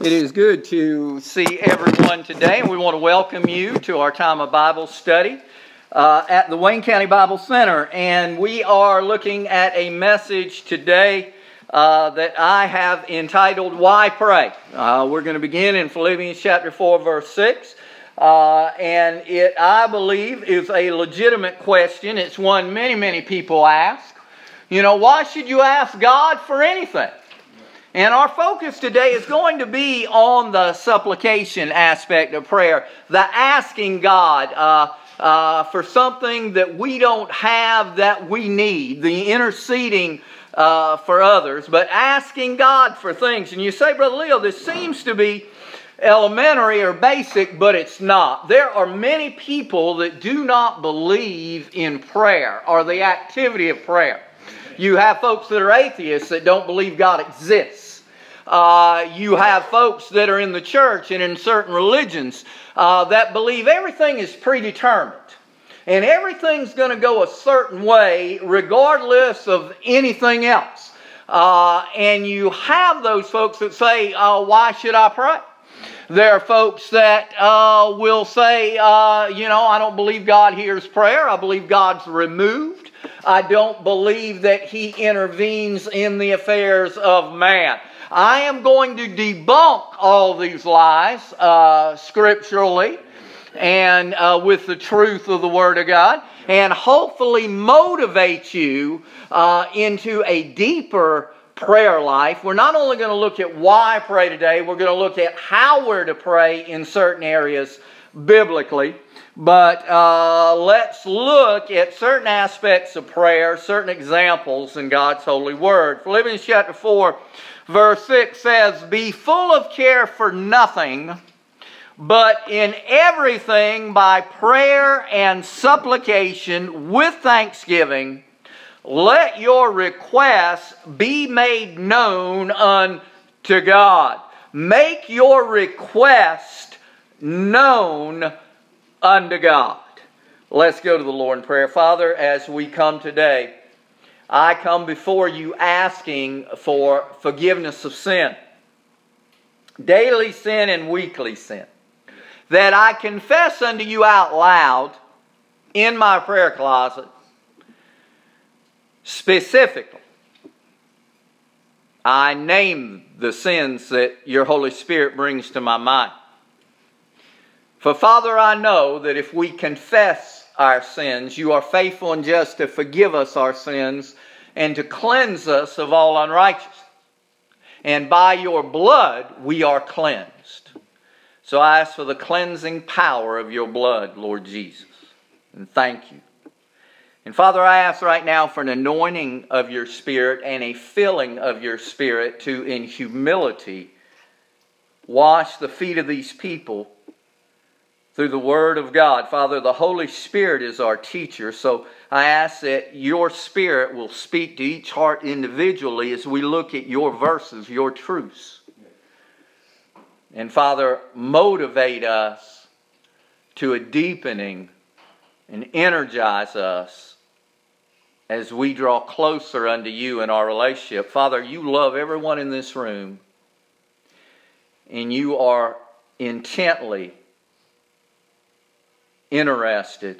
It is good to see everyone today, and we want to welcome you to our time of Bible study at the Wayne County Bible Center. And we are looking at a message today that I have entitled, Why Pray? We're going to begin in Philippians chapter 4, verse 6. And it, I believe, is a legitimate question. It's one many people ask. You know, why should you ask God for anything? And our focus today is going to be on the supplication aspect of prayer, the asking God for something that we don't have that we need, the interceding for others, but asking God for things. And you say, Brother Leo, this seems to be elementary or basic, but it's not. There are many people that do not believe in prayer or the activity of prayer. You have folks that are atheists that don't believe God exists. You have folks that are in the church and in certain religions that believe everything is predetermined. And everything's going to go a certain way regardless of anything else. And you have those folks that say, why should I pray? There are folks that will say, I don't believe God hears prayer. I believe God's removed. I don't believe that He intervenes in the affairs of man. I am going to debunk all these lies scripturally and with the truth of the Word of God, and hopefully motivate you into a deeper prayer life. We're not only going to look at why pray today, we're going to look at how we're to pray in certain areas biblically. But let's look at certain aspects of prayer, certain examples in God's holy word. Philippians chapter 4, verse 6 says, Be full of care for nothing, but in everything by prayer and supplication with thanksgiving, let your requests be made known unto God. Make your request known unto God. Let's go to the Lord in prayer. Father, as we come today, I come before you asking for forgiveness of sin, daily sin and weekly sin, that I confess unto you out loud in my prayer closet. Specifically, I name the sins that your Holy Spirit brings to my mind. For Father, I know that if we confess our sins, you are faithful and just to forgive us our sins and to cleanse us of all unrighteousness. And by your blood we are cleansed. So I ask for the cleansing power of your blood, Lord Jesus. And thank you. And Father, I ask right now for an anointing of your Spirit and a filling of your Spirit to, in humility, wash the feet of these people through the Word of God. Father, the Holy Spirit is our teacher, so I ask that your Spirit will speak to each heart individually as we look at your verses, your truths. And Father, motivate us to a deepening and energize us as we draw closer unto you in our relationship. Father, you love everyone in this room, and you are intently interested,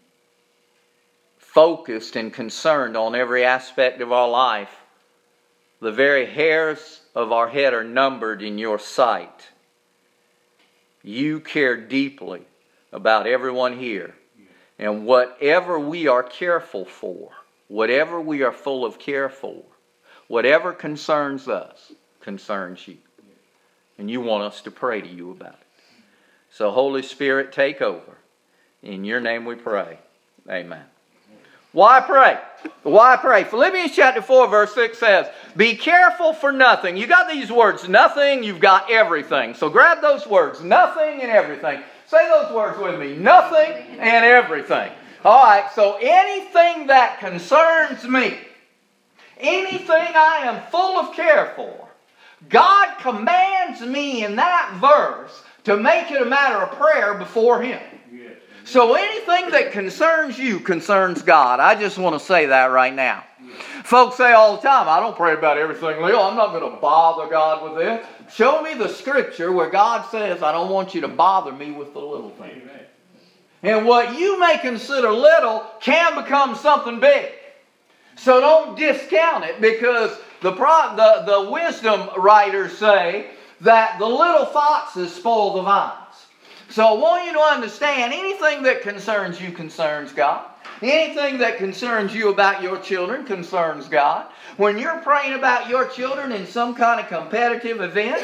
focused, and concerned on every aspect of our life. The very hairs of our head are numbered in your sight. You care deeply about everyone here. And whatever we are careful for, whatever we are full of care for, whatever concerns us, concerns you. And you want us to pray to you about it. So Holy Spirit, take over. In your name we pray. Amen. Why pray? Why pray? Philippians chapter 4 verse 6 says, Be careful for nothing. You got these words, nothing, you've got everything. So grab those words, nothing and everything. Say those words with me, nothing and everything. All right, so anything that concerns me, anything I am full of care for, God commands me in that verse to make it a matter of prayer before Him. So anything that concerns you concerns God. I just want to say that right now. Folks say all the time, I don't pray about everything, Leo. I'm not going to bother God with this. Show me the scripture where God says, I don't want you to bother me with the little things. And what you may consider little can become something big. So don't discount it, because the wisdom writers say that the little foxes spoil the vines. So I want you to understand, anything that concerns you concerns God. Anything that concerns you about your children concerns God. When you're praying about your children in some kind of competitive event,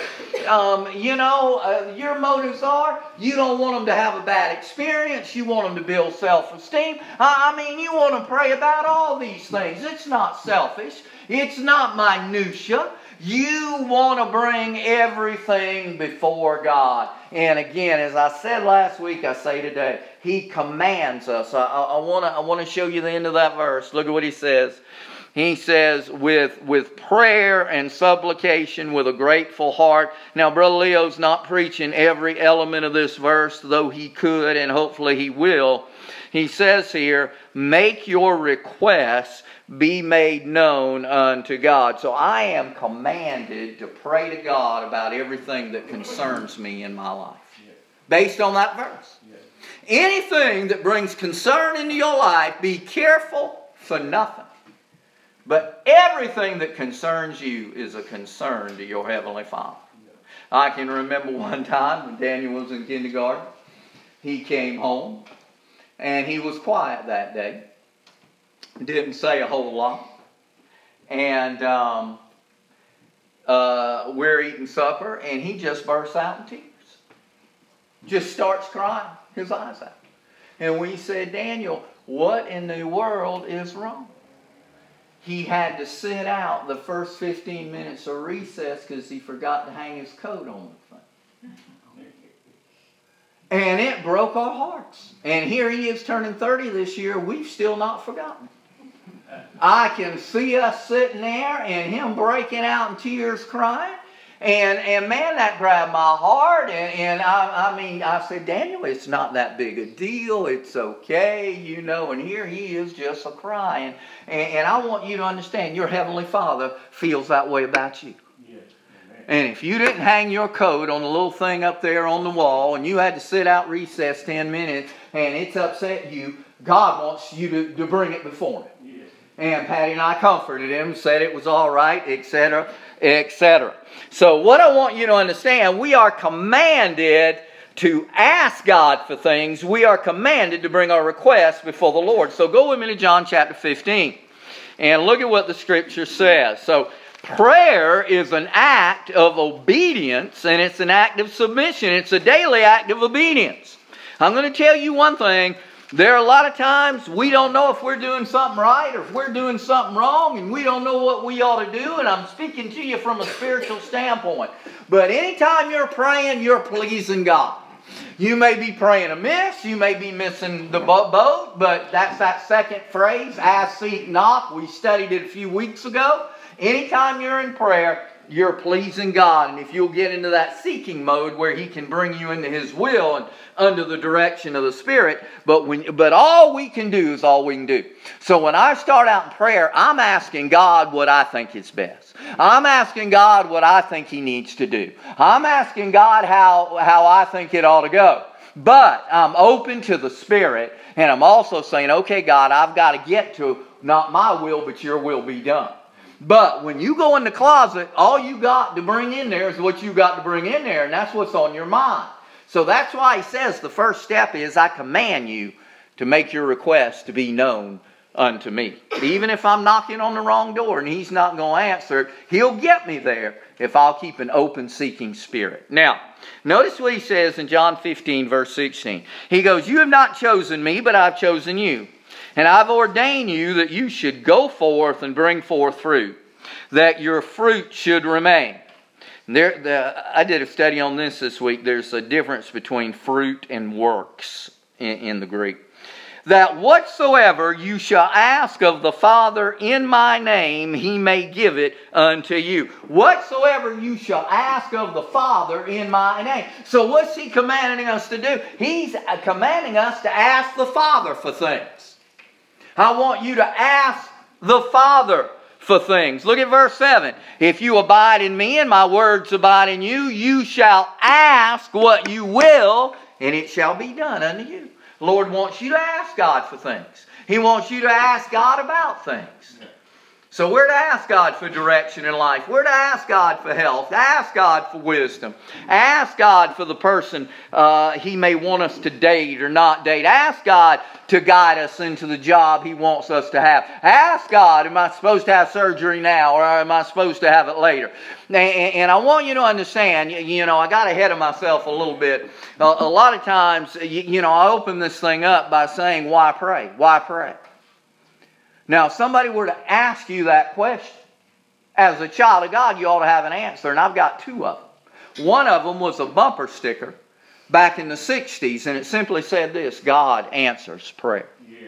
your motives are, you don't want them to have a bad experience. You want them to build self-esteem. You want to pray about all these things. It's not selfish. It's not minutia. You want to bring everything before God. And again, as I said last week, I say today, He commands us. I want to show you the end of that verse. Look at what He says. He says, with prayer and supplication, with a grateful heart. Now, Brother Leo's not preaching every element of this verse, though he could, and hopefully he will. He says here, make your requests be made known unto God. So I am commanded to pray to God about everything that concerns me in my life. Based on that verse. Anything that brings concern into your life, be careful for nothing. But everything that concerns you is a concern to your Heavenly Father. I can remember one time when Daniel was in kindergarten. He came home and he was quiet that day. Didn't say a whole lot. And we're eating supper, and he just bursts out in tears. Just starts crying his eyes out. And we said, Daniel, what in the world is wrong? He had to sit out the first 15 minutes of recess because he forgot to hang his coat on the thing. And it broke our hearts. And here he is turning 30 this year. We've still not forgotten. I can see us sitting there and him breaking out in tears crying. And man, that grabbed my heart. And I said, Daniel, it's not that big a deal. It's okay, And here he is just crying. And I want you to understand, your Heavenly Father feels that way about you. And if you didn't hang your coat on the little thing up there on the wall, and you had to sit out recess 10 minutes, and it's upset you, God wants you to bring it before Him. And Patty and I comforted him, said it was all right, etc., etc. So what I want you to understand, we are commanded to ask God for things. We are commanded to bring our requests before the Lord. So go with me to John chapter 15 and look at what the Scripture says. So prayer is an act of obedience, and it's an act of submission. It's a daily act of obedience. I'm going to tell you one thing. There are a lot of times we don't know if we're doing something right or if we're doing something wrong, and we don't know what we ought to do, and I'm speaking to you from a spiritual standpoint. But anytime you're praying, you're pleasing God. You may be praying amiss, you may be missing the boat, but that's that second phrase, ask, seek, knock. We studied it a few weeks ago. Anytime you're in prayer, you're pleasing God. And if you'll get into that seeking mode where He can bring you into His will and under the direction of the Spirit, but all we can do is all we can do. So when I start out in prayer, I'm asking God what I think is best. I'm asking God what I think He needs to do. I'm asking God how I think it ought to go. But I'm open to the Spirit, and I'm also saying, okay, God, I've got to get to not my will, but your will be done. But when you go in the closet, all you got to bring in there is what you got to bring in there, and that's what's on your mind. So that's why he says the first step is, I command you to make your request to be known unto me. Even if I'm knocking on the wrong door and He's not going to answer it, He'll get me there if I'll keep an open seeking spirit. Now, notice what he says in John 15 verse 16. He goes, you have not chosen me, but I've chosen you. And I've ordained you that you should go forth and bring forth fruit, that your fruit should remain. I did a study on this week. There's a difference between fruit and works in the Greek. that whatsoever you shall ask of the Father in my name, he may give it unto you. Whatsoever you shall ask of the Father in my name. So what's he commanding us to do? He's commanding us to ask the Father for things. I want you to ask the Father for things. Look at verse 7. If you abide in me and my words abide in you, you shall ask what you will, and it shall be done unto you. The Lord wants you to ask God for things. He wants you to ask God about things. So we're to ask God for direction in life. We're to ask God for health. Ask God for wisdom. Ask God for the person He may want us to date or not date. Ask God to guide us into the job He wants us to have. Ask God, am I supposed to have surgery now or am I supposed to have it later? And I want you to understand, I got ahead of myself a little bit. A lot of times, I open this thing up by saying, why pray? Why pray? Now, if somebody were to ask you that question, as a child of God, you ought to have an answer. And I've got two of them. One of them was a bumper sticker back in the 60s, and it simply said this: God answers prayer.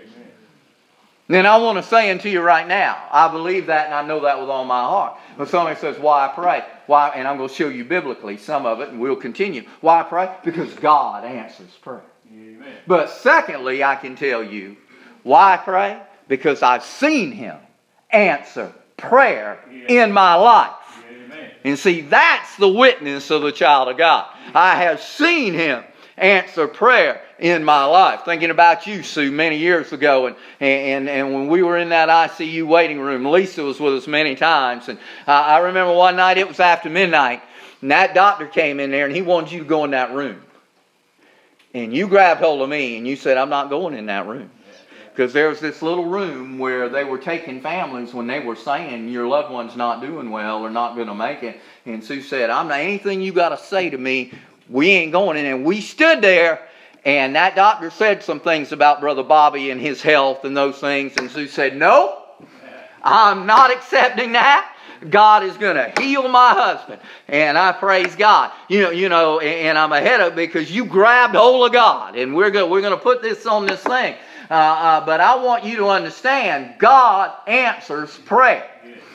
Then I want to say unto you right now, I believe that and I know that with all my heart. When somebody says, why I pray? Why? And I'm going to show you biblically some of it, and we'll continue. Why I pray? Because God answers prayer. Amen. But secondly, I can tell you, why I pray? Because I've seen Him answer prayer in my life. Amen. And see, that's the witness of a child of God. I have seen Him answer prayer in my life. Thinking about you, Sue, many years ago, and when we were in that ICU waiting room, Lisa was with us many times, and I remember one night, it was after midnight, and that doctor came in there, and he wanted you to go in that room. And you grabbed hold of me, and you said, I'm not going in that room. Because there was this little room where they were taking families when they were saying your loved one's not doing well or not going to make it. And Sue said, I'm not anything you got to say to me, we ain't going in. And we stood there, and that doctor said some things about Brother Bobby and his health and those things. And Sue said, no, I'm not accepting that. God is going to heal my husband. And I praise God. And I'm ahead of it because you grabbed hold of God. And we're going to put this on this thing. But I want you to understand, God answers prayer.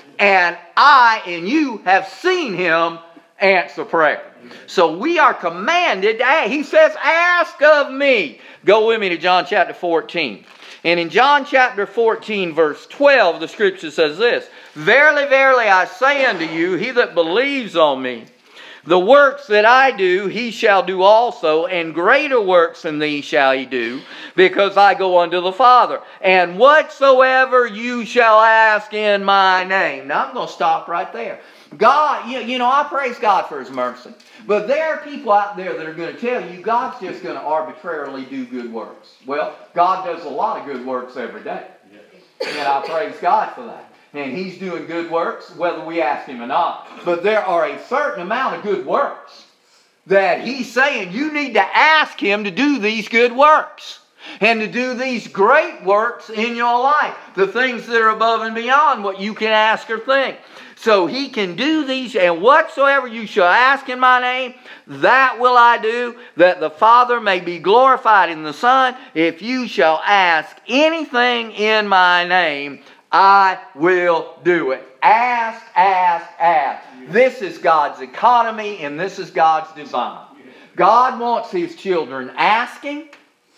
And I and you have seen Him answer prayer. So we are commanded to ask. He says, ask of me. Go with me to John chapter 14. And in John chapter 14, verse 12, the scripture says this: Verily, verily, I say unto you, he that believes on me, the works that I do, he shall do also, and greater works than these shall he do, because I go unto the Father. And whatsoever you shall ask in my name. Now I'm going to stop right there. God, I praise God for His mercy. But there are people out there that are going to tell you God's just going to arbitrarily do good works. Well, God does a lot of good works every day. And I praise God for that. And He's doing good works whether we ask Him or not. But there are a certain amount of good works that He's saying you need to ask Him to do these good works. And to do these great works in your life. The things that are above and beyond what you can ask or think. So He can do these, and whatsoever you shall ask in my name, that will I do, that the Father may be glorified in the Son. If you shall ask anything in my name, I will do it. Ask, ask, ask. This is God's economy, and this is God's design. God wants His children asking,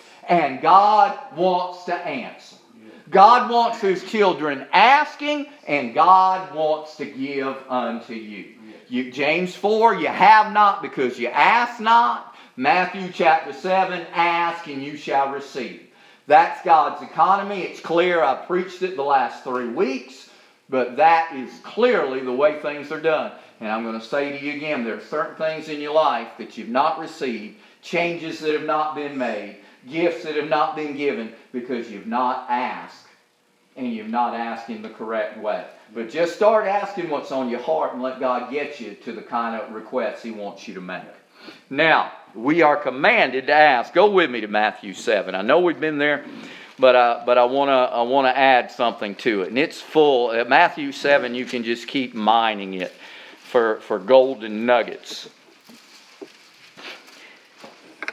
and God wants to answer. God wants His children asking, and God wants to give unto you. James 4, you have not because you ask not. Matthew chapter 7, ask and you shall receive. That's God's economy. It's clear. I've preached it the last 3 weeks, but that is clearly the way things are done. And I'm going to say to you again, there are certain things in your life that you've not received, changes that have not been made, gifts that have not been given because you've not asked, and you've not asked in the correct way. But just start asking what's on your heart and let God get you to the kind of requests He wants you to make. Now, we are commanded to ask. Go with me to Matthew 7. I know we've been there, but I want to add something to it. And it's full. At Matthew 7, you can just keep mining it for golden nuggets.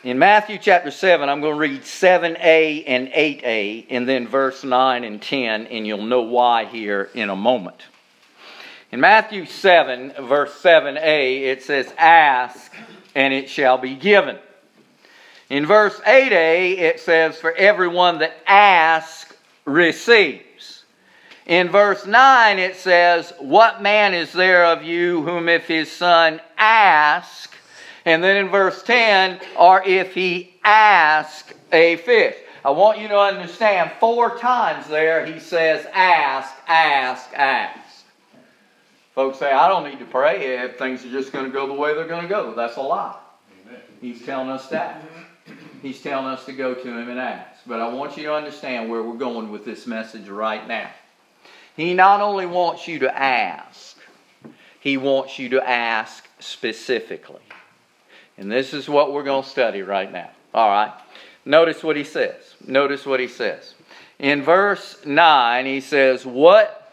In Matthew chapter 7, I'm going to read 7a and 8a, and then verse 9 and 10, and you'll know why here in a moment. In Matthew 7, verse 7a, it says, "Ask, and it shall be given." In verse 8a, it says, "For everyone that asks receives." In verse 9, it says, "What man is there of you whom if his son asks," and then in verse 10, "or if he ask a fish." I want you to understand 4 times there he says, "Ask, ask, ask." Folks say, "I don't need to pray if things are just going to go the way they're going to go." That's a lie. Amen. He's telling us that. He's telling us to go to Him and ask. But I want you to understand where we're going with this message right now. He not only wants you to ask, He wants you to ask specifically. And this is what we're going to study right now. All right. Notice what He says. Notice what He says. In verse 9, He says, What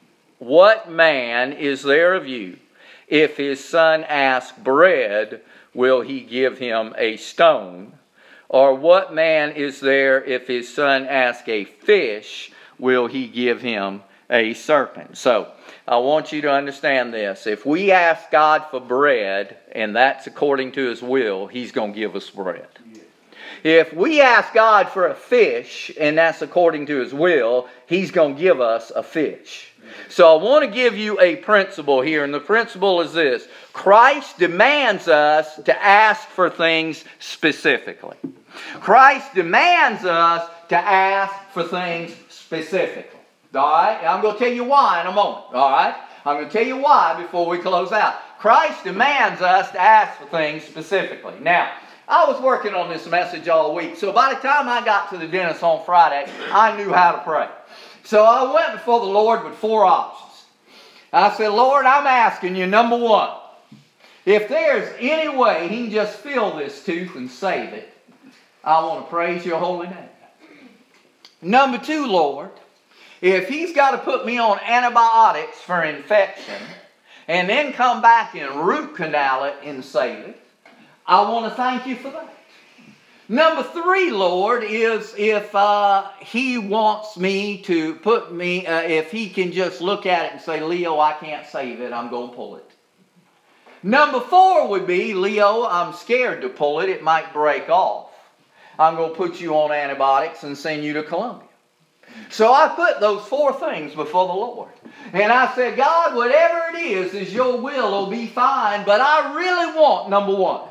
man is there of you, if his son ask bread, will he give him a stone? Or what man is there, if his son ask a fish, will he give him a serpent? So, I want you to understand this. If we ask God for bread, and that's according to His will, He's going to give us bread. If we ask God for a fish, and that's according to His will, He's going to give us a fish. So I want to give you a principle here, and the principle is this. Christ demands us to ask for things specifically. Christ demands us to ask for things specifically. All right? I'm going to tell you why in a moment. All right? I'm going to tell you why before we close out. Christ demands us to ask for things specifically. Now, I was working on this message all week, so by the time I got to the dentist on Friday, I knew how to pray. So I went before the Lord with 4 options. I said, Lord, I'm asking you, number 1, if there's any way He can just fill this tooth and save it, I want to praise Your holy name. Number 2, Lord, if He's got to put me on antibiotics for infection and then come back and root canal it and save it, I want to thank You for that. Number 3, Lord, is if He wants me to put me, if He can just look at it and say, Leo, I can't save it, I'm going to pull it. Number 4 would be, Leo, I'm scared to pull it, it might break off. I'm going to put you on antibiotics and send you to Columbia. So I put those 4 things before the Lord. And I said, God, whatever it is Your will be fine, but I really want number 1.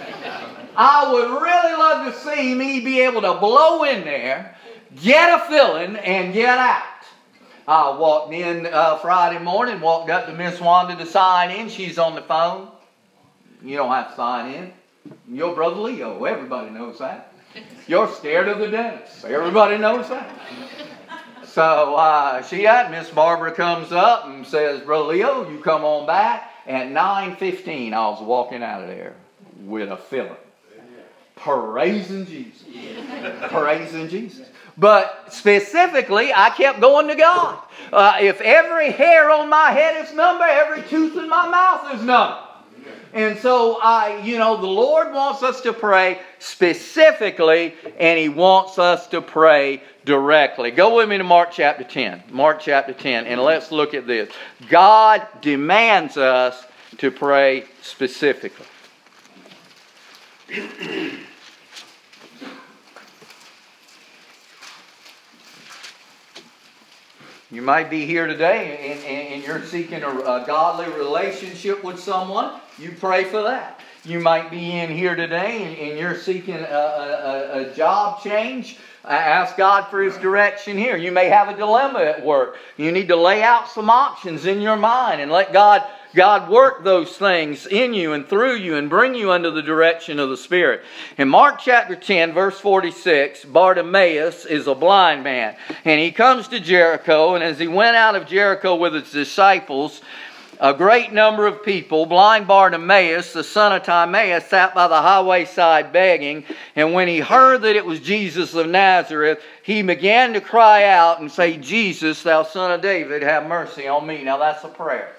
I would really love to see me be able to blow in there, get a filling, and get out. I walked in Friday morning, walked up to Miss Wanda to sign in. She's on the phone. You don't have to sign in. Your brother Leo, everybody knows that. You're scared of the dentist. Everybody knows that. So Miss Barbara comes up and says, Brother Leo, you come on back. At 9:15, I was walking out of there with a filling. Praising Jesus. Praising Jesus. But specifically, I kept going to God. If every hair on my head is numbered, every tooth in my mouth is numbered. And so, the Lord wants us to pray specifically, and He wants us to pray directly. Go with me to Mark chapter 10. Mark chapter 10, and let's look at this. God demands us to pray specifically. You might be here today and you're seeking a godly relationship with someone. You pray for that. You might be in here today and you're seeking a job change. Ask God for His direction here. You may have a dilemma at work. You need to lay out some options in your mind and let God work those things in you and through you and bring you under the direction of the Spirit. In Mark chapter 10, verse 46, Bartimaeus is a blind man. And he comes to Jericho, and as he went out of Jericho with his disciples, a great number of people, blind Bartimaeus, the son of Timaeus, sat by the highway side begging. And when he heard that it was Jesus of Nazareth, he began to cry out and say, Jesus, thou son of David, have mercy on me. Now that's a prayer.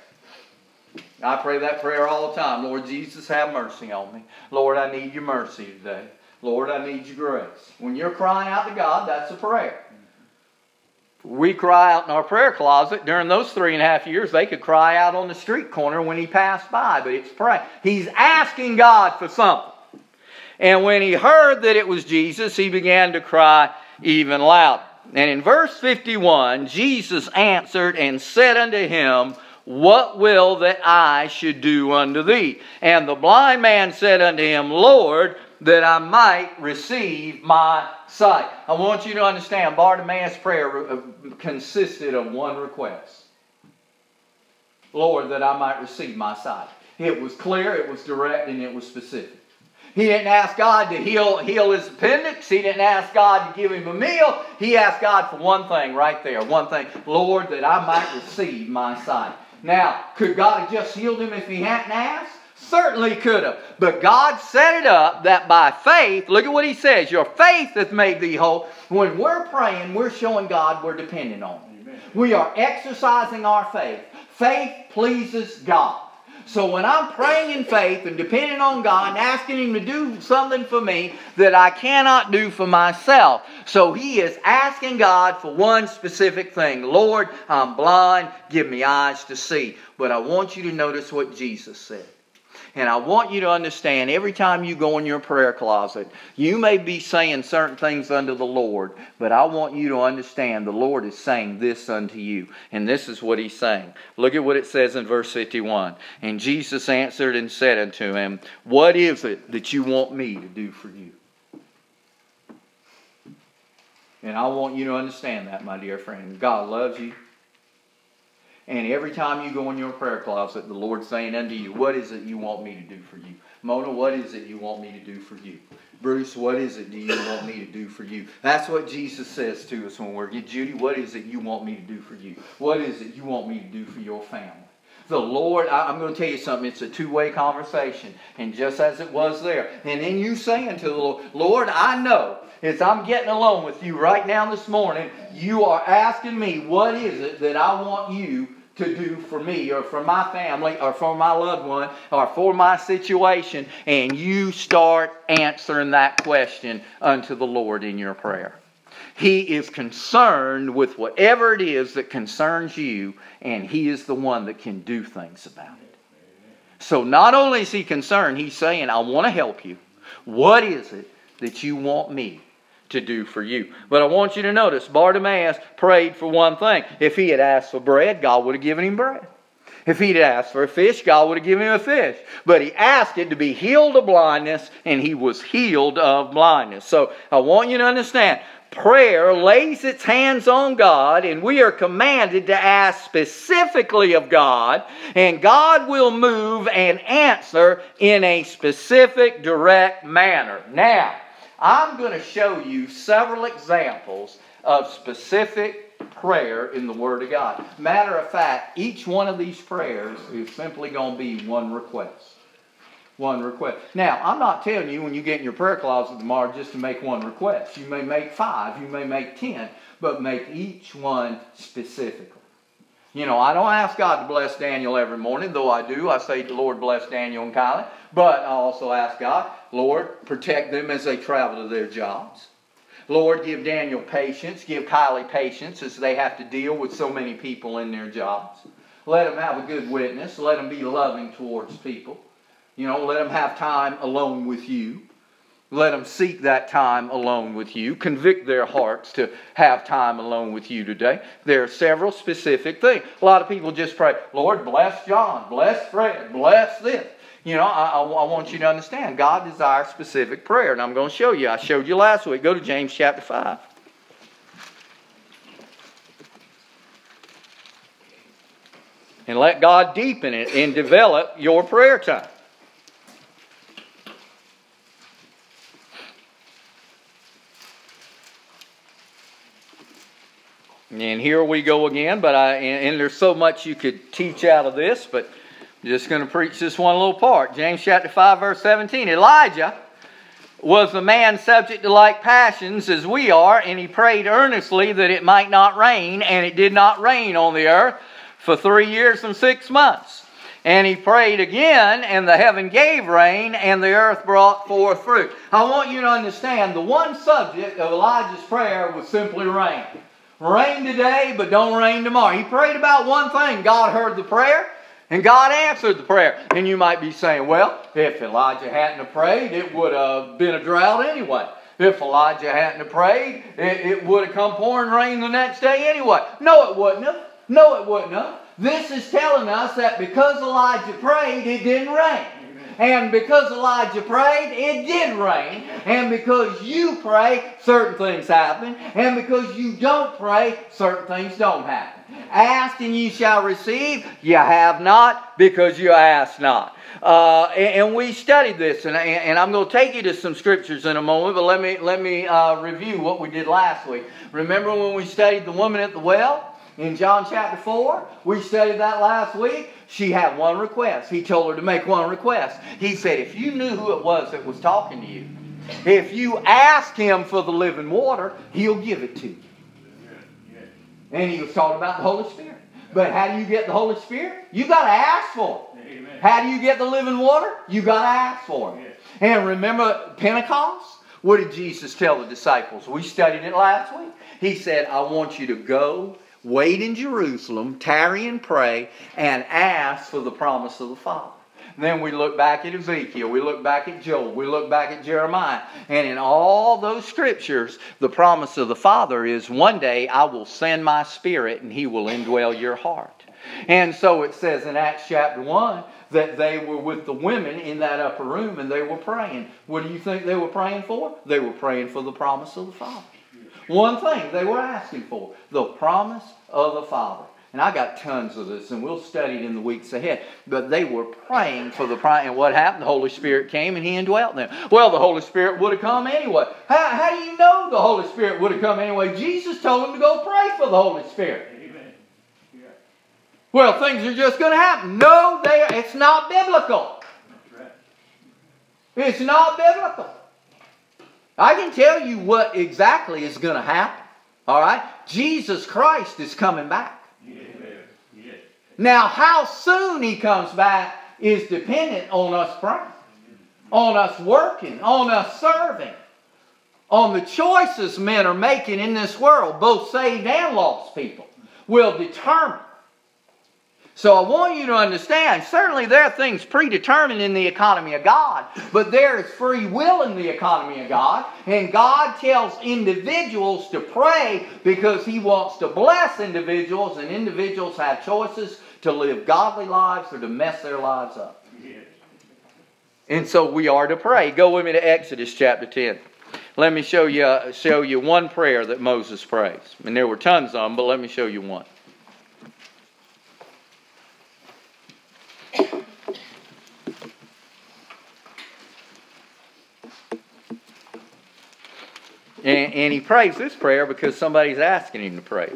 I pray that prayer all the time. Lord Jesus, have mercy on me. Lord, I need Your mercy today. Lord, I need your grace. When you're crying out to God, that's a prayer. We cry out in our prayer closet. During those 3.5 years, they could cry out on the street corner when he passed by, but it's praying. He's asking God for something. And when he heard that it was Jesus, he began to cry even louder. And in verse 51, Jesus answered and said unto him, What will that I should do unto thee? And the blind man said unto him, Lord, that I might receive my sight. I want you to understand, Bartimaeus' prayer consisted of one request. Lord, that I might receive my sight. It was clear, it was direct, and it was specific. He didn't ask God to heal his appendix. He didn't ask God to give him a meal. He asked God for one thing right there. One thing. Lord, that I might receive my sight. Now, could God have just healed him if he hadn't asked? Certainly could have. But God set it up that by faith, look at what he says, your faith hath made thee whole. When we're praying, we're showing God we're dependent on him. Amen. We are exercising our faith. Faith pleases God. So when I'm praying in faith and depending on God and asking him to do something for me that I cannot do for myself. So he is asking God for one specific thing. Lord, I'm blind. Give me eyes to see. But I want you to notice what Jesus said. And I want you to understand, every time you go in your prayer closet, you may be saying certain things unto the Lord, but I want you to understand the Lord is saying this unto you. And this is what he's saying. Look at what it says in verse 51. And Jesus answered and said unto him, What is it that you want me to do for you? And I want you to understand that, my dear friend. God loves you. And every time you go in your prayer closet, the Lord's saying unto you, what is it you want me to do for you? Mona, what is it you want me to do for you? Bruce, what is it do you want me to do for you? That's what Jesus says to us when we're here. Judy, what is it you want me to do for you? What is it you want me to do for your family? The Lord, I'm going to tell you something, it's a two-way conversation. And just as it was there. And then you saying to the Lord, Lord, I know as I'm getting alone with you right now this morning, you are asking me, what is it that I want you to do for me or for my family or for my loved one or for my situation? And you start answering that question unto the Lord in your prayer. He is concerned with whatever it is that concerns you, and He is the one that can do things about it. So not only is He concerned, He's saying, I want to help you. What is it that you want me to do for you? But I want you to notice, Bartimaeus prayed for one thing. If he had asked for bread, God would have given him bread. If he'd asked for a fish, God would have given him a fish. But he asked it to be healed of blindness, and he was healed of blindness. So I want you to understand, prayer lays its hands on God, and we are commanded to ask specifically of God, and God will move and answer in a specific, direct manner. Now, I'm going to show you several examples of specific prayer in the Word of God. Matter of fact, each one of these prayers is simply going to be one request. One request. Now, I'm not telling you when you get in your prayer closet tomorrow just to make one request. You may make 5, you may make 10, but make each one specifically. You know, I don't ask God to bless Daniel every morning, though I do. I say, Lord, bless Daniel and Kylie. But I also ask God, Lord, protect them as they travel to their jobs. Lord, give Daniel patience, give Kylie patience as they have to deal with so many people in their jobs. Let them have a good witness. Let them be loving towards people. You know, let them have time alone with you. Let them seek that time alone with you. Convict their hearts to have time alone with you today. There are several specific things. A lot of people just pray, Lord, bless John, bless Fred, bless this. You know, I want you to understand, God desires specific prayer. And I'm going to show you. I showed you last week. Go to James chapter 5. And let God deepen it and develop your prayer time. And here we go again, but and there's so much you could teach out of this, but I'm just going to preach this one little part. James chapter 5, verse 17. Elijah was a man subject to like passions as we are, and he prayed earnestly that it might not rain, and it did not rain on the earth for 3 years and 6 months. And he prayed again, and the heaven gave rain, and the earth brought forth fruit. I want you to understand, the one subject of Elijah's prayer was simply rain. Rain today, but don't rain tomorrow. He prayed about one thing. God heard the prayer, and God answered the prayer. And you might be saying, well, if Elijah hadn't have prayed, it would have been a drought anyway. If Elijah hadn't have prayed, it would have come pouring rain the next day anyway. No, it wouldn't have. No, it wouldn't have. This is telling us that because Elijah prayed, it didn't rain. And because Elijah prayed, it did rain. And because you pray, certain things happen. And because you don't pray, certain things don't happen. Ask and ye shall receive. You have not because you ask not. And we studied this, and I'm going to take you to some scriptures in a moment, but let me review what we did last week. Remember when we studied the woman at the well? In John chapter 4, we studied that last week. She had one request. He told her to make one request. He said, if you knew who it was that was talking to you, if you ask him for the living water, he'll give it to you. And he was talking about the Holy Spirit. But how do you get the Holy Spirit? You got to ask for it. Amen. How do you get the living water? You got to ask for it. Yes. And remember Pentecost? What did Jesus tell the disciples? We studied it last week. He said, I want you to go, wait in Jerusalem, tarry and pray, and ask for the promise of the Father. Then we look back at Ezekiel, we look back at Joel, we look back at Jeremiah. And in all those scriptures, the promise of the Father is one day I will send my Spirit and He will indwell your heart. And so it says in Acts chapter 1 that they were with the women in that upper room and they were praying. What do you think they were praying for? They were praying for the promise of the Father. One thing they were asking for, the promise of the Father. And I got tons of this, and we'll study it in the weeks ahead. But they were praying for the promise. And what happened? The Holy Spirit came and He indwelt them. Well, the Holy Spirit would have come anyway. How do you know the Holy Spirit would have come anyway? Jesus told them to go pray for the Holy Spirit. Amen. Yeah. Well, things are just going to happen. No, it's not biblical. That's right. It's not biblical. I can tell you what exactly is going to happen. All right? Jesus Christ is coming back. Yes. Now, how soon He comes back is dependent on us praying, on us working, on us serving, on the choices men are making in this world, both saved and lost people, will determine. So I want you to understand, certainly there are things predetermined in the economy of God, but there is free will in the economy of God, and God tells individuals to pray because He wants to bless individuals, and individuals have choices to live godly lives or to mess their lives up. Yes. And so we are to pray. Go with me to Exodus chapter 10. Let me show you one prayer that Moses prays. And there were tons of them, but let me show you one. And he prays this prayer because somebody's asking him to pray.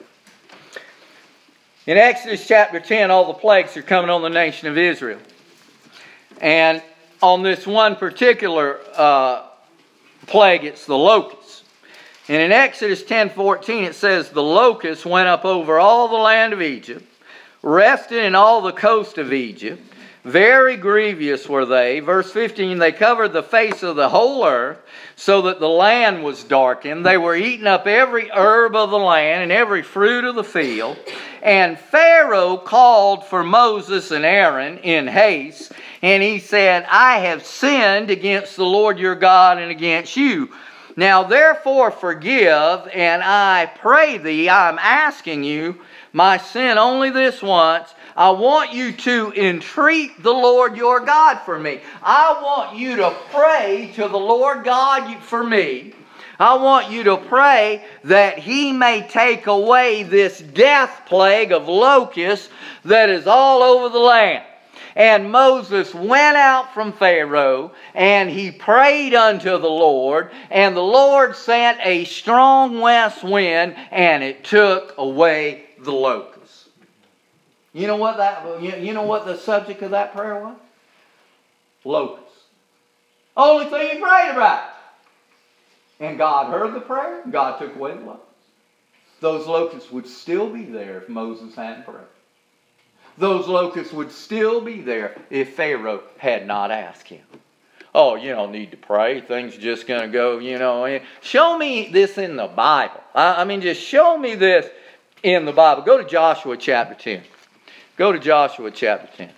In Exodus chapter 10, all the plagues are coming on the nation of Israel. And on this one particular plague, it's the locusts. And in Exodus 10:14, it says, the locusts went up over all the land of Egypt, rested in all the coast of Egypt. Very grievous were they. Verse 15, they covered the face of the whole earth so that the land was darkened. They were eating up every herb of the land and every fruit of the field. And Pharaoh called for Moses and Aaron in haste. And he said, I have sinned against the Lord your God and against you. Now therefore forgive, and I pray thee, I'm asking you, my sin only this once. I want you to entreat the Lord your God for me. I want you to pray to the Lord God for me. I want you to pray that He may take away this death plague of locusts that is all over the land. And Moses went out from Pharaoh, and he prayed unto the Lord, and the Lord sent a strong west wind, and it took away the locusts. You know what the subject of that prayer was? Locusts. Only thing he prayed about. And God heard the prayer. God took away the locusts. Those locusts would still be there if Moses hadn't prayed. those locusts would still be there if Pharaoh had not asked him. Oh, you don't need to pray. Things are just going to go, Show me this in the Bible. Just show me this in the Bible. Go to Joshua chapter 10. Go to Joshua chapter 10.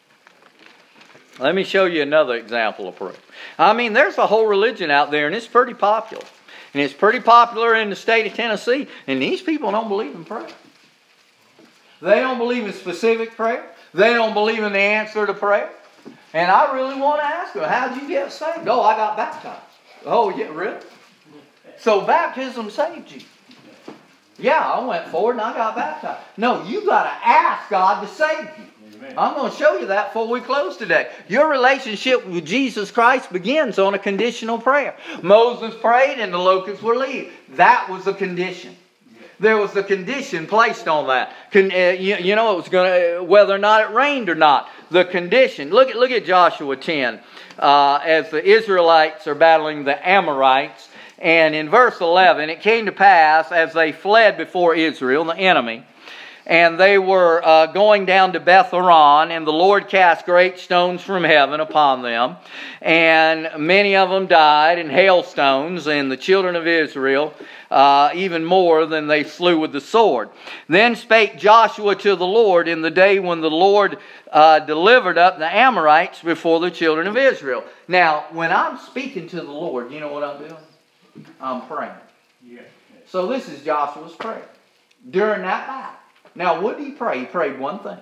Let me show you another example of prayer. There's a whole religion out there, and it's pretty popular. And it's pretty popular in the state of Tennessee. And these people don't believe in prayer. They don't believe in specific prayer. They don't believe in the answer to prayer. And I really want to ask them, how'd you get saved? Oh, I got baptized. Oh, yeah, really? So baptism saved you. Yeah, I went forward and I got baptized. No, you got to ask God to save you. Amen. I'm going to show you that before we close today. Your relationship with Jesus Christ begins on a conditional prayer. Moses prayed and the locusts were leave. That was a condition. There was a condition placed on that. It was going to, whether or not it rained or not. The condition. Look at Joshua 10 as the Israelites are battling the Amorites. And in verse 11, it came to pass as they fled before Israel, the enemy, and they were going down to Beth-horon, and the Lord cast great stones from heaven upon them, and many of them died in hailstones, and the children of Israel even more than they slew with the sword. Then spake Joshua to the Lord in the day when the Lord delivered up the Amorites before the children of Israel. Now, when I'm speaking to the Lord, you know what I'm doing? I'm praying. Yeah. So this is Joshua's prayer during that battle. Now, what did he pray? He prayed one thing.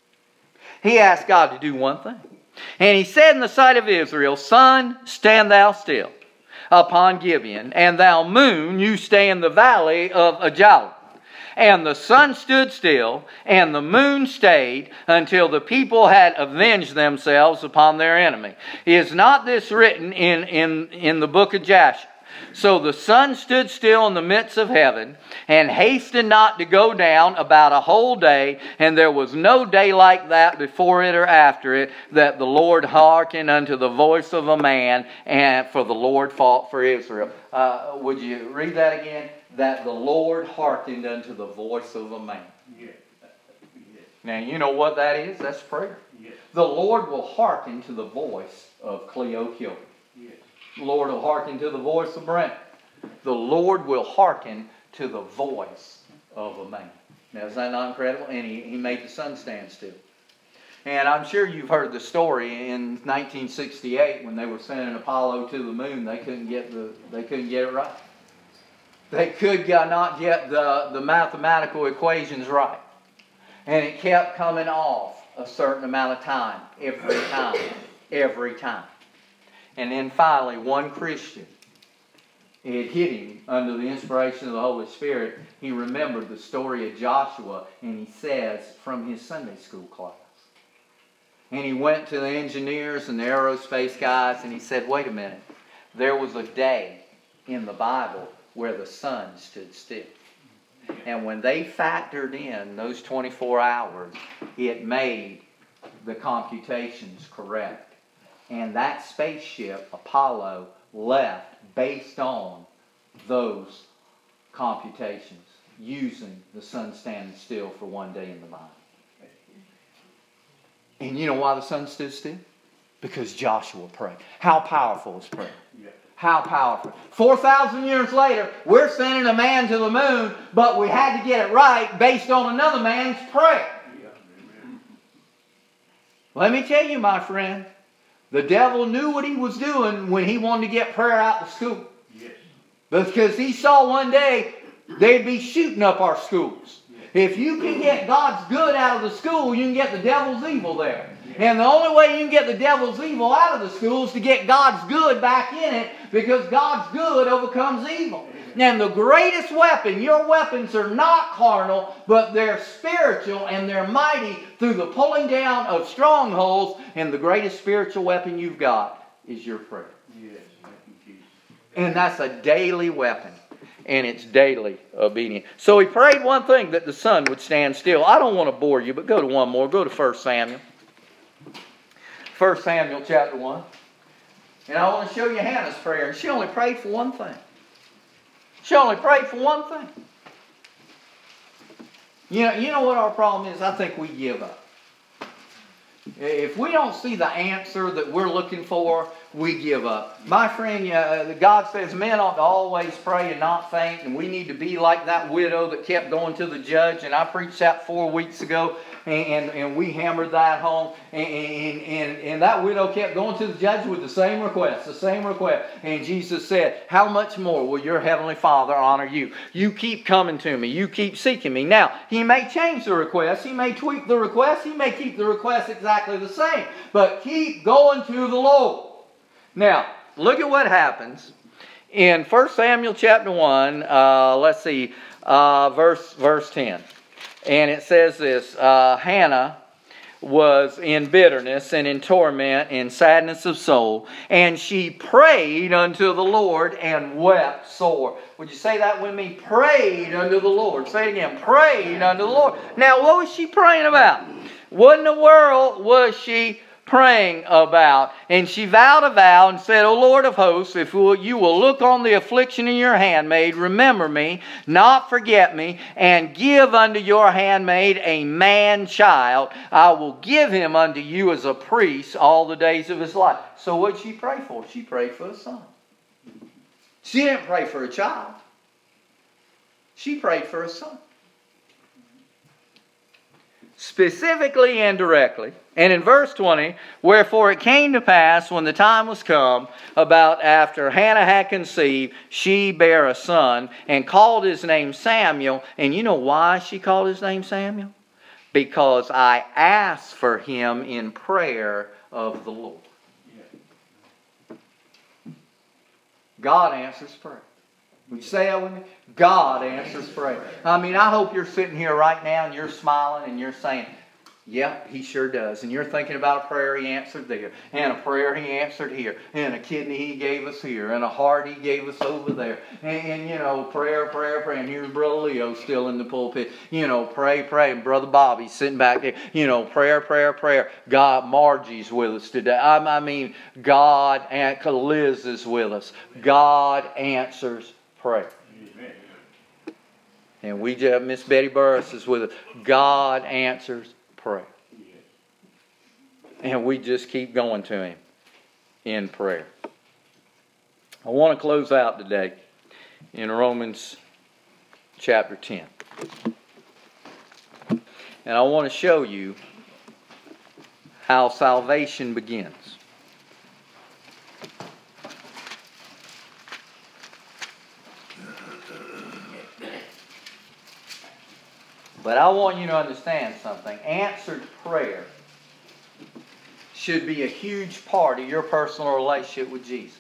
He asked God to do one thing. And he said in the sight of Israel, Sun, stand thou still upon Gibeon, and thou moon, you stay in the valley of Ajalon. And the sun stood still, and the moon stayed, until the people had avenged themselves upon their enemy. Is not this written in the book of Jasher? So the sun stood still in the midst of heaven, and hasted not to go down about a whole day, and there was no day like that before it or after it, that the Lord hearkened unto the voice of a man, and for the Lord fought for Israel. Would you read that again? That the Lord hearkened unto the voice of a man. Yeah. Now, you know what that is? That's prayer. Yeah. The Lord will hearken to the voice of Cleo Kilby. The Lord will hearken to the voice of Brent. The Lord will hearken to the voice of a man. Now, is that not incredible? And he made the sun stand still. And I'm sure you've heard the story in 1968 when they were sending Apollo to the moon. They couldn't get it right. They could not get the mathematical equations right. And it kept coming off a certain amount of time, every time. And then finally, one Christian, it hit him under the inspiration of the Holy Spirit. He remembered the story of Joshua, and he says, from his Sunday school class. And he went to the engineers and the aerospace guys, and he said, wait a minute. There was a day in the Bible where the sun stood still. And when they factored in those 24 hours, it made the computations correct. And that spaceship, Apollo, left based on those computations, using the sun standing still for one day in the Bible. And you know why the sun stood still? Because Joshua prayed. How powerful is prayer? How powerful. 4,000 years later, we're sending a man to the moon, but we had to get it right based on another man's prayer. Let me tell you, my friend, the devil knew what he was doing when he wanted to get prayer out of school. Yes. Because he saw one day they'd be shooting up our schools. Yes. If you can get God's good out of the school, you can get the devil's evil there. Yes. And the only way you can get the devil's evil out of the school is to get God's good back in it, because God's good overcomes evil. And the greatest weapon, your weapons are not carnal, but they're spiritual, and they're mighty through the pulling down of strongholds. And the greatest spiritual weapon you've got is your prayer. Yes. And that's a daily weapon. And it's daily obedience. So he prayed one thing, that the sun would stand still. I don't want to bore you, but go to one more. Go to 1 Samuel. 1 Samuel chapter 1. And I want to show you Hannah's prayer. And she only prayed for one thing. She only prayed for one thing. You know what our problem is? I think we give up. If we don't see the answer that we're looking for, we give up. My friend, God says men ought to always pray and not faint, and we need to be like that widow that kept going to the judge. And I preached that 4 weeks ago, and we hammered that home. And that widow kept going to the judge with the same request. And Jesus said, how much more will your heavenly Father honor you? You keep coming to me. You keep seeking me. Now, He may change the request. He may tweak the request. He may keep the request exactly the same. But keep going to the Lord. Now, look at what happens in 1 Samuel chapter 1, verse 10. And it says this, Hannah was in bitterness and in torment and sadness of soul, and she prayed unto the Lord and wept sore. Would you say that with me? Prayed unto the Lord. Say it again. Prayed unto the Lord. Now, what was she praying about? What in the world was she praying about? And she vowed a vow and said, O Lord of hosts, if you will look on the affliction of your handmaid, remember me, not forget me, and give unto your handmaid a man child, I will give him unto you as a priest all the days of his life. So what did she pray for? She prayed for a son. She didn't pray for a child. She prayed for a son. Specifically and directly. And in verse 20, wherefore it came to pass when the time was come, about after Hannah had conceived, she bare a son and called his name Samuel. And you know why she called his name Samuel? Because I asked for him in prayer of the Lord. God answers prayer. Would you say that with me? God answers prayer. I mean, I hope you're sitting here right now and you're smiling and you're saying, yeah, He sure does. And you're thinking about a prayer He answered there, and a prayer He answered here, and a kidney He gave us here, and a heart He gave us over there. And prayer. And here's Brother Leo still in the pulpit. Pray. And Brother Bobby's sitting back there. Prayer. God, Margie's with us today. I mean, God, and Liz is with us. God answers prayer. Amen. And Miss Betty Burris is with us. God answers prayer. And we just keep going to Him in prayer. I want to close out today in Romans chapter 10. And I want to show you how salvation begins. But I want you to understand something. Answered prayer should be a huge part of your personal relationship with Jesus.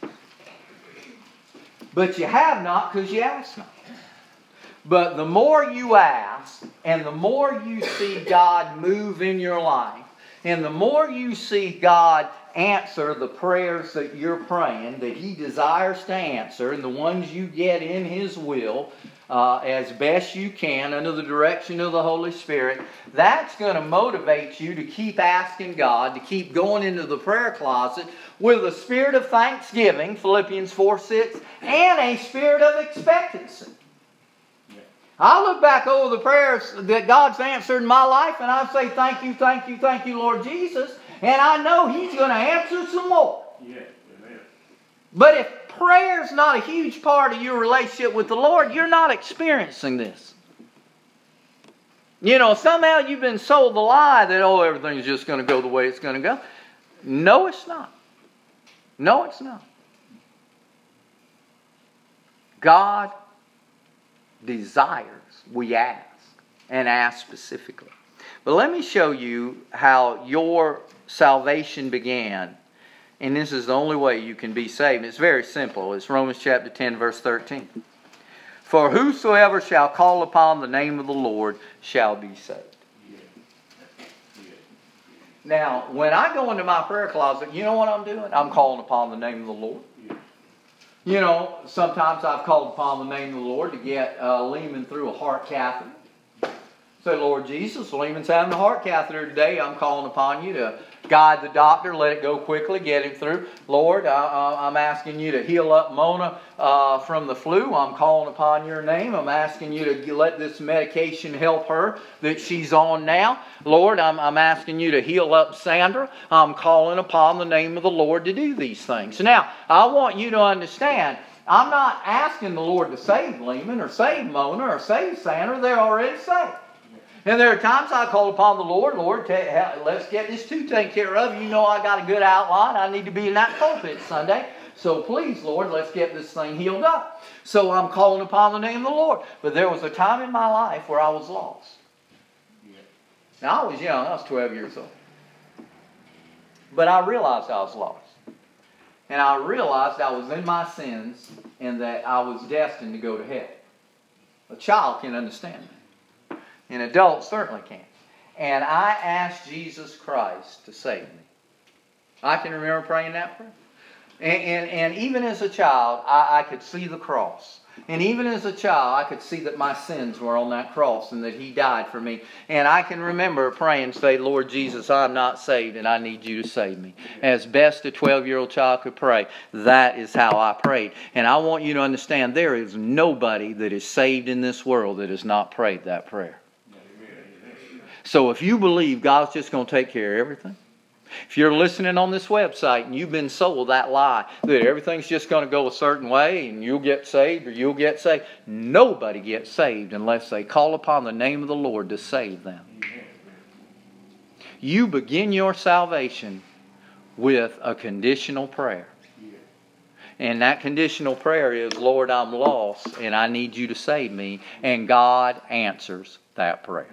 But you have not because you ask not. But the more you ask, and the more you see God move in your life, and the more you see God answer the prayers that you're praying, that He desires to answer, and the ones you get in His will, as best you can under the direction of the Holy Spirit, that's going to motivate you to keep asking God, to keep going into the prayer closet with a spirit of thanksgiving, Philippians 4:6, and a spirit of expectancy. I look back over the prayers that God's answered in my life, and I say, thank you, Lord Jesus, and I know He's going to answer some more. Yeah. Amen. But if prayer is not a huge part of your relationship with the Lord, you're not experiencing this. Somehow you've been sold the lie that, everything's just going to go the way it's going to go. No, it's not. No, it's not. God desires we ask, and ask specifically. But let me show you how your salvation began. And this is the only way you can be saved. It's very simple. It's Romans chapter 10, verse 13. For whosoever shall call upon the name of the Lord shall be saved. Now, when I go into my prayer closet, you know what I'm doing? I'm calling upon the name of the Lord. Sometimes I've called upon the name of the Lord to get Lehman through a heart catheter. Say, Lord Jesus, Lehman's having a heart catheter today. I'm calling upon you to Guide the doctor, let it go quickly, get him through. Lord, I'm asking you to heal up Mona from the flu. I'm calling upon your name. I'm asking you to let this medication help her that she's on now. Lord, I'm asking you to heal up Sandra. I'm calling upon the name of the Lord to do these things. Now, I want you to understand, I'm not asking the Lord to save Lehman or save Mona or save Sandra. They're already saved. And there are times I call upon the Lord, let's get this too taken care of. You know I got a good outline. I need to be in that pulpit Sunday. So please, Lord, let's get this thing healed up. So I'm calling upon the name of the Lord. But there was a time in my life where I was lost. Now, I was young. I was 12 years old. But I realized I was lost. And I realized I was in my sins and that I was destined to go to hell. A child can understand that. An adult certainly can. And I asked Jesus Christ to save me. I can remember praying that prayer. And even as a child, I could see the cross. And even as a child, I could see that my sins were on that cross and that He died for me. And I can remember praying, say, Lord Jesus, I'm not saved and I need you to save me. As best a 12-year-old child could pray, that is how I prayed. And I want you to understand, there is nobody that is saved in this world that has not prayed that prayer. So if you believe God's just going to take care of everything, if you're listening on this website and you've been sold that lie that everything's just going to go a certain way and you'll get saved or you'll get saved, nobody gets saved unless they call upon the name of the Lord to save them. You begin your salvation with a conditional prayer. And that conditional prayer is, Lord, I'm lost and I need you to save me. And God answers that prayer.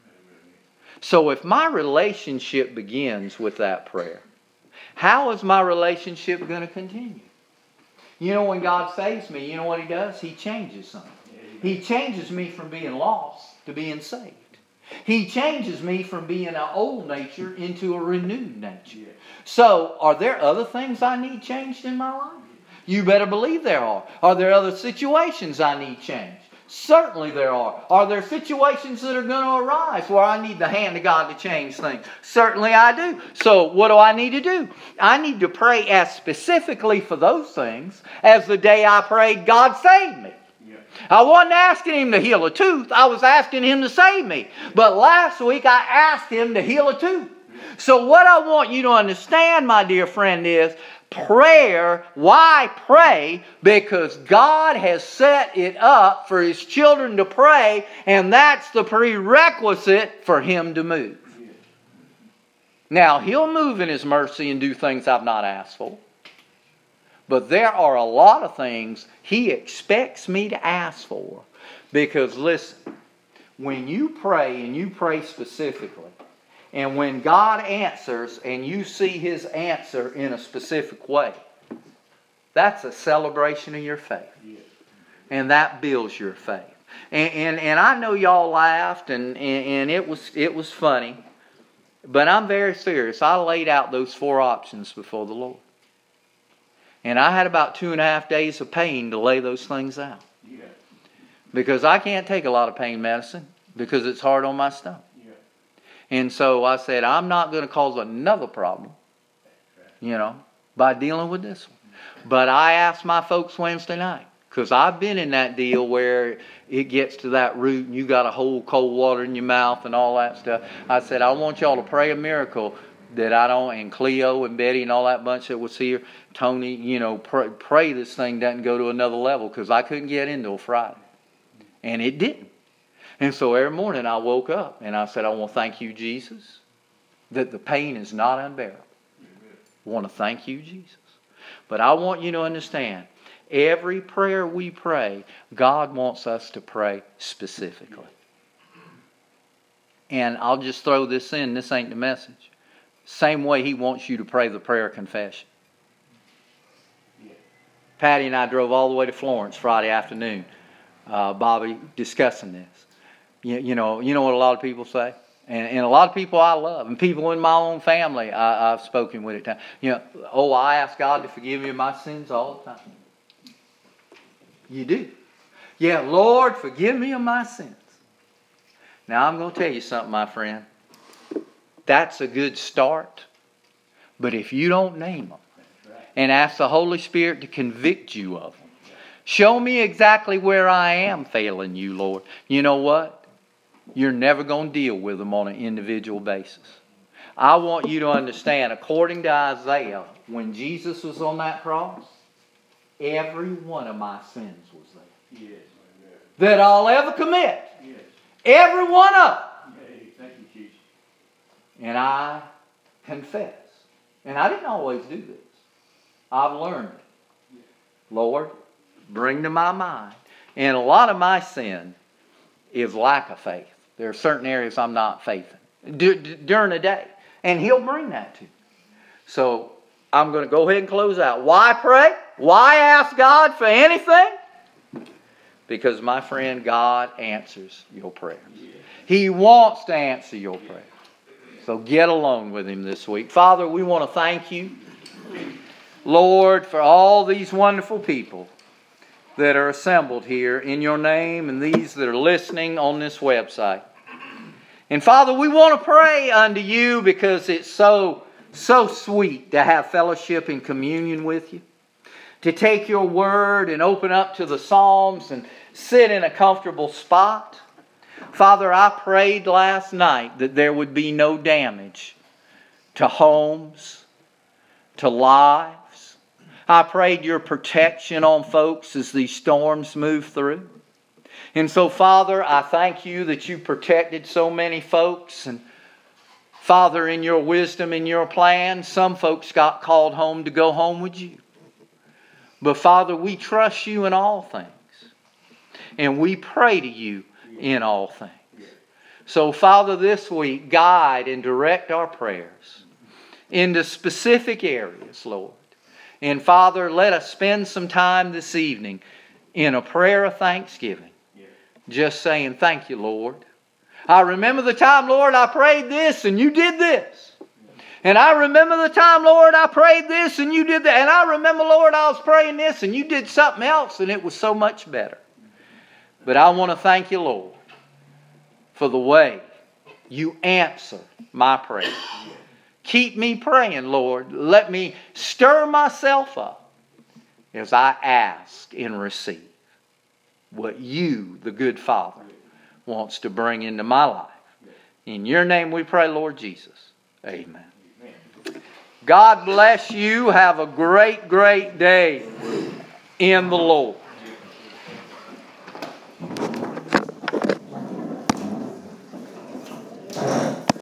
So if my relationship begins with that prayer, how is my relationship going to continue? You know, when God saves me, you know what He does? He changes something. He changes me from being lost to being saved. He changes me from being an old nature into a renewed nature. So, are there other things I need changed in my life? You better believe there are. Are there other situations I need changed? Certainly there are. Are there situations that are going to arise where I need the hand of God to change things? Certainly I do. So what do I need to do? I need to pray as specifically for those things as the day I prayed, God save me. I wasn't asking Him to heal a tooth. I was asking Him to save me. But last week I asked Him to heal a tooth. So what I want you to understand, my dear friend, is prayer. Why pray? Because God has set it up for His children to pray, and that's the prerequisite for Him to move. Now, He'll move in His mercy and do things I've not asked for. But there are a lot of things He expects me to ask for. Because listen, when you pray and you pray specifically, and when God answers and you see His answer in a specific way, that's a celebration of your faith. And that builds your faith. And I know y'all laughed and it was funny. But I'm very serious. I laid out those 4 options before the Lord. And I had about 2.5 days of pain to lay those things out. Because I can't take a lot of pain medicine because it's hard on my stomach. And so I said, I'm not going to cause another problem, by dealing with this one. But I asked my folks Wednesday night, because I've been in that deal where it gets to that root and you got to hold cold water in your mouth and all that stuff. I said, I want y'all to pray a miracle that I don't, and Cleo and Betty and all that bunch that was here, Tony, pray this thing doesn't go to another level, because I couldn't get in till Friday. And it didn't. And so every morning I woke up and I said, I want to thank you, Jesus, that the pain is not unbearable. I want to thank you, Jesus. But I want you to understand, every prayer we pray, God wants us to pray specifically. And I'll just throw this in. This ain't the message. Same way He wants you to pray the prayer of confession. Patty and I drove all the way to Florence Friday afternoon. Bobby discussing this. You know what a lot of people say? And a lot of people I love, and people in my own family I've spoken with at times. I ask God to forgive me of my sins all the time. You do. Yeah, Lord, forgive me of my sins. Now I'm going to tell you something, my friend. That's a good start, But if you don't name them and ask the Holy Spirit to convict you of them, show me exactly where I am failing you, Lord. You know what? You're never going to deal with them on an individual basis. I want you to understand, according to Isaiah, when Jesus was on that cross, every one of my sins was there. Yes. That I'll ever commit. Yes. Every one of them. Hey, thank you, Jesus. And I confess. And I didn't always do this. I've learned it. Yes. Lord, bring to my mind. And a lot of my sin is lack of faith. There are certain areas I'm not faithing during the day. And He'll bring that to you. So I'm going to go ahead and close out. Why pray? Why ask God for anything? Because, my friend, God answers your prayers. He wants to answer your prayers. So get alone with Him this week. Father, we want to thank You, Lord, for all these wonderful people that are assembled here in Your name and these that are listening on this website. And Father, we want to pray unto You because it's so sweet to have fellowship and communion with You. To take Your Word and open up to the Psalms and sit in a comfortable spot. Father, I prayed last night that there would be no damage to homes, to lives. I prayed Your protection on folks as these storms move through. And so, Father, I thank You that You protected so many folks. And Father, in Your wisdom and Your plan, some folks got called home to go home with You. But Father, we trust You in all things. And we pray to You in all things. So, Father, this week, guide and direct our prayers into specific areas, Lord. And Father, let us spend some time this evening in a prayer of thanksgiving. Just saying, thank You, Lord. I remember the time, Lord, I prayed this and You did this. And I remember the time, Lord, I prayed this and You did that. And I remember, Lord, I was praying this and You did something else and it was so much better. But I want to thank You, Lord, for the way You answer my prayers. Keep me praying, Lord. Let me stir myself up as I ask and receive what You, the good Father, wants to bring into my life. In Your name we pray, Lord Jesus. Amen. God bless you. Have a great, great day in the Lord.